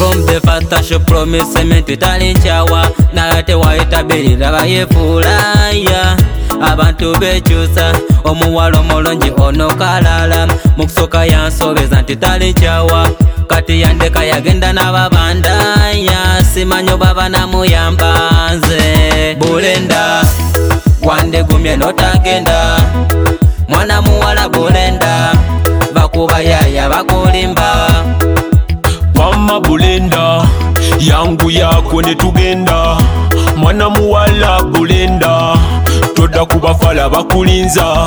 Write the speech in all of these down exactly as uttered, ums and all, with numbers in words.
From the first she promised me tutali nchawa nagate wayitabirira bayefulaya abantu bekyusa omuwala omulungi ono kalala mukusoka yansobeza nti tali nchawa kati yandeka yagenda n'ababandaya simanyo baba namuyamba nze Bulenda wandegumye notagenda mwana muwala Bulenda bakuba yaya bakulimba Mama Bulenda yangu yako netugenda mwana muwala Bulenda toda kubafala bakulinza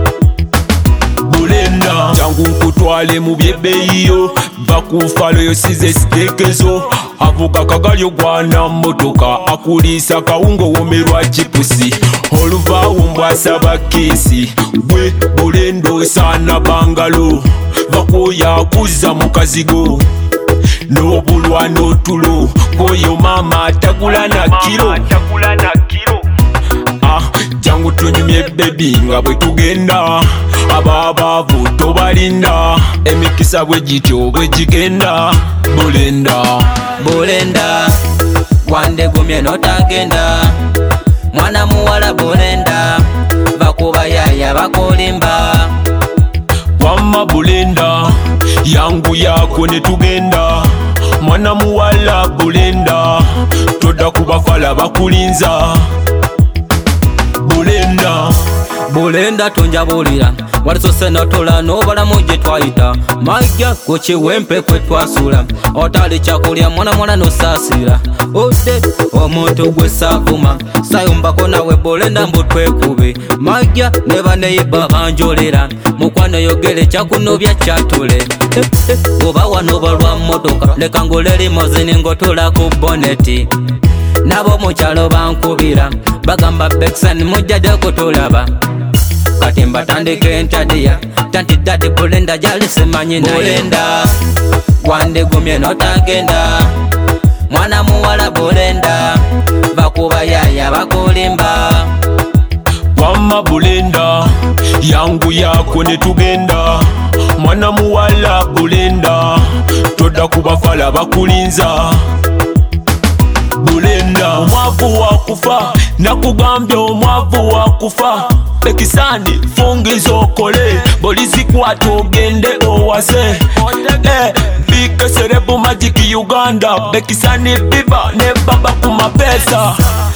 Bulenda jangu nkutwale mu byebbeeyo bakufalo yosize sitekezo avuga kagalyo gwana motoka akulisa kawungo womerwa chipusi oluvaawo mbwasaba kesi gwe Bulenda sana bangalo bakoya kuza mu kazigo n'obulwa n'otulo koyo mama tagula na kilo ah jangu tunyumye baby nga bwe tugenda ababaavu tobalinda emikisa bwe gityo bwe gigenda Bulenda Bulenda wandegumye notagenda mwana muwala Bulenda bakuba yaya bakulimba Mama Bulenda yangu yako netugenda mwana muwala Bulenda toda kubafala bakulinza Bulenda Bulenda tunjabulira walisose notola nobalamu gye twayita majja kukiwempe kwe twasula otali kyakulya mwana mwana nosasira ode omuntu gwe saavuma sayumbako nawe Bulenda mbu twekube majja ne baneyiba banjolera mukwano yogere kyakunobya kyatule oba wano balwa motoka leka ngolere mozini ngotola ku boneti nabo mukyalo bankubira bagamba Beksan mujjadde kutulaba kati mbatandike entadiya tanti dadi Bulenda jali simanyi naye Bulenda wandegumye notagenda mwana muwala Bulenda bakuba yaya bakulimba Mama Bulenda yangu yako netugenda mwana muwala Bulenda toda kubafala bakulinza Bulenda omwavu wakufa nakugambye omwavu wakufa Bekisani fungiza okole bolizikwata ogende owase eh, bike serebu magic Uganda Bekisani biba ne baba ku mapesa